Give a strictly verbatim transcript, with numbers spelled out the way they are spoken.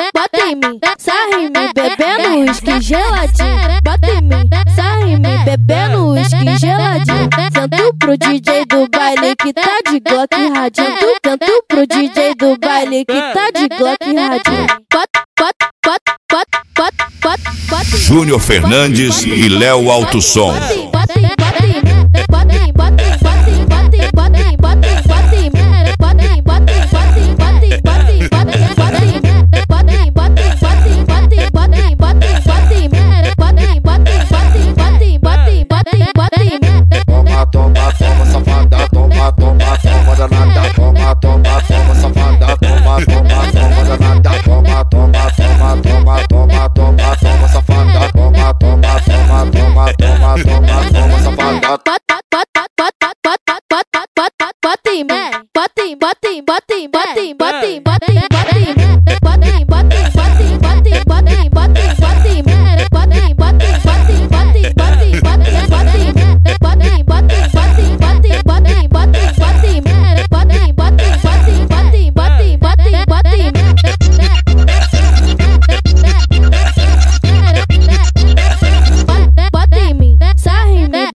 bota em mim, sarra em mim, bebendo uísque geladinho. Bota em mim, sarra em mim, bebendo uísque geladinho. Sento pro D J do baile que tá de Glock radinho. Sento pro D J do baile que tá de Glock radinho. Bota, bota, bota, bota, bota, bota, bota. Júnior Fernandes e Léo Alto Som. Bota em, bota em, bota em, bota em.